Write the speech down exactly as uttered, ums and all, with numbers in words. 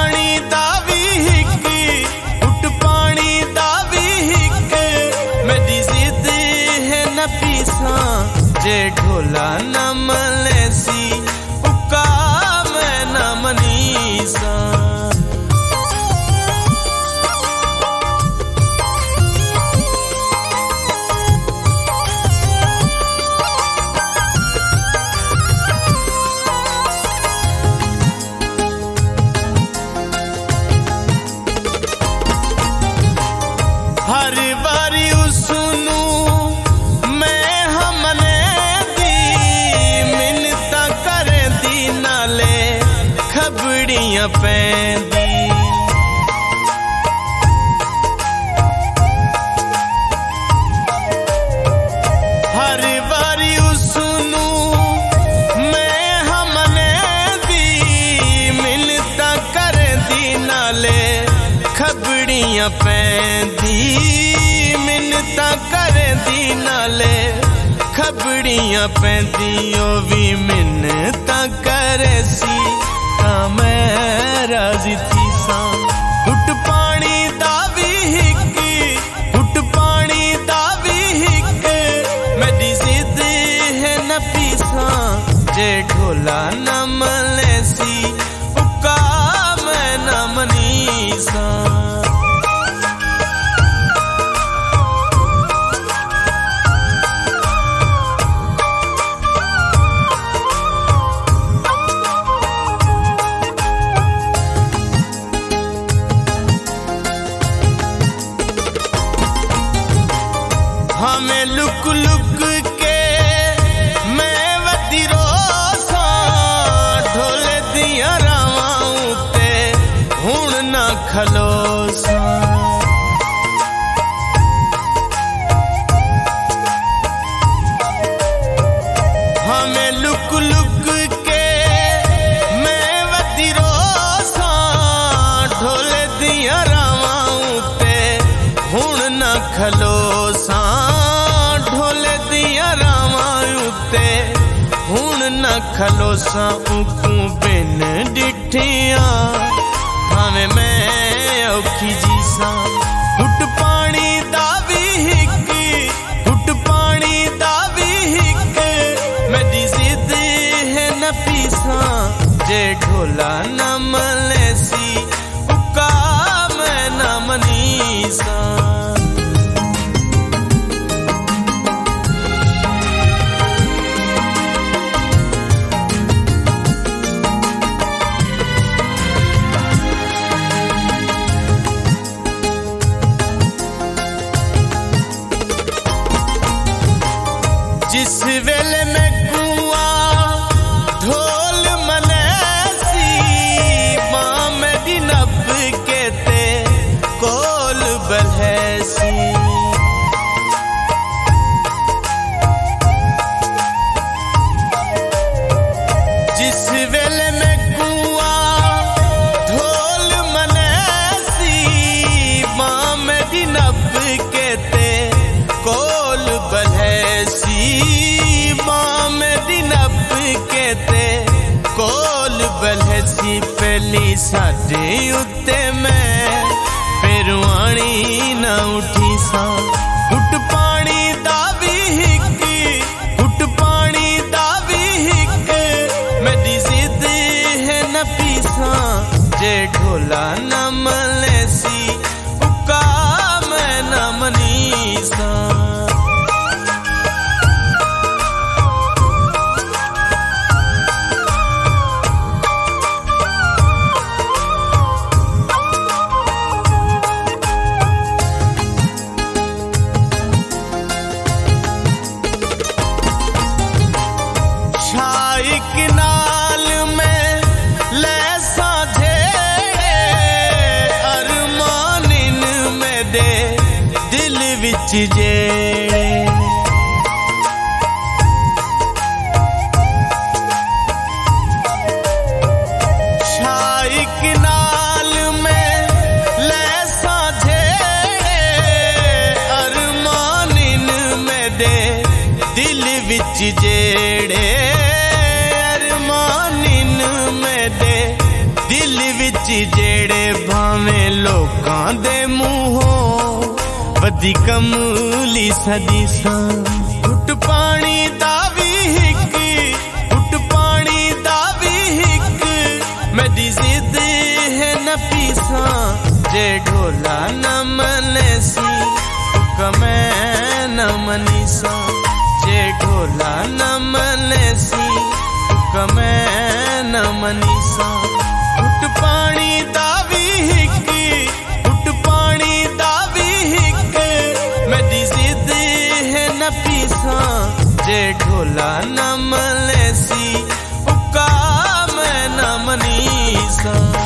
पानी दा भी हिक घुट पानी दा भी हिक मेरी जिद है न पीसा जे ढोला न मलेसी उका मैं न मनीसा। हर बारी उसनू मैं हमने दी मिन्नता कर दी नाले खबड़ियां पैंदी। हर बारी उसनू मैं हमने दी मिन्नता कर दी नाले खबड़ियां पैंदी मिन्नता कर दी नाले खबड़ियां पैंदी ओ भी मिन्नता करे सी तां मैं राजी थी सा। घुट पानी दा भी हिक घुट पानी दा भी हिक मेरी जिद है न पीसा जे ढोला न मलेसी उका मैं न मनीसा। हमें लुक लुक के मैं वती रोसा ढोले दिया रावां ते हुण ना खलोसा। हमें लुक लुक के मैं वती रोसा ढोले दिया रावां ते हुण ना खलोसा। ढोले दिया रावां उत्ते हुण न खलोसा उकू बिन डिठिया भावे मैं औखी जीसा। घुट पानी दा भी हिक घुट पानी दा भी हिक मेरी जिद है न पीसा जे ढोला न मलेसी उका मैं न मनीसा। जिस वेले में कुआं ढोल मनेसी मां मेरी नब के ते कोल बलैसी। जिस वेले में कुआं ढोल मनेसी मां मेरी नब के ते कोल बलैसी। मां मेरी नब के ते कोल बलैसी पहली साडे उत्ते मैं पेरवानी न उठी सा। घुट पानी दा भी हिक घुट पानी दा भी हिक मेरी जिद है न पीसा जे ढोला न मलेसी उका मैं न मनीसा। शाइक नाल में लैसा झेड़े अरमानिन में दे दिल विच जेड़े। शाइक नाल में लैसा झेड़े अरमानिन में दे दिल विच जेड़े। अरमानिन में दे दिल विच ची जेड़े भावे लोकां दे मूहों वदी कमली सदीसा घुट पानी दा भी हिक घुट पानी दा भी हिक मेरी जिद है न पीसा जे ढोला न मनेसी कमै न मनीसा जे ढोला न मनेसी कमै न मनीसा घुट पानी दा भी हिक घुट पानी दा भी हिक मेरी जिद है न पीसा जे ढोला न मलेसी उका मैं न मनीसा।